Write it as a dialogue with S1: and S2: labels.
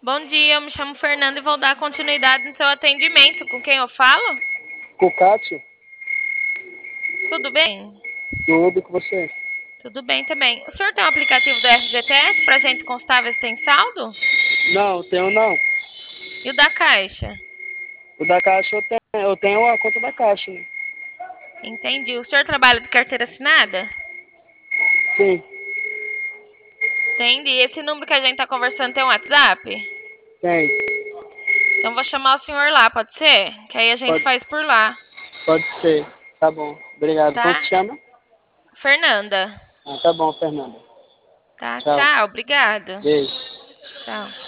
S1: Bom dia, eu me chamo Fernanda e vou dar continuidade no seu atendimento. Com quem eu falo?
S2: Com o Cássio,
S1: Tudo bem?
S2: tudo com você.
S1: Tudo bem também. O senhor tem um aplicativo do FGTS para a gente constar ver se tem saldo?
S2: Não, tenho não.
S1: E o da Caixa?
S2: O da Caixa eu tenho a conta da Caixa, né?
S1: Entendi. O senhor trabalha de carteira assinada?
S2: Sim,
S1: Entendi. Esse número que a gente está conversando tem um WhatsApp?
S2: tem.
S1: Então vou chamar o senhor lá, pode ser? Que aí a gente
S2: Pode,
S1: faz por lá,
S2: pode ser. Tá bom. Obrigado. Como
S1: tá?
S2: se chama?
S1: Fernanda.
S2: Ah, tá bom, Fernanda.
S1: Tá,
S2: Tchau.
S1: tchau, obrigado.
S2: Beijo.
S1: Tchau.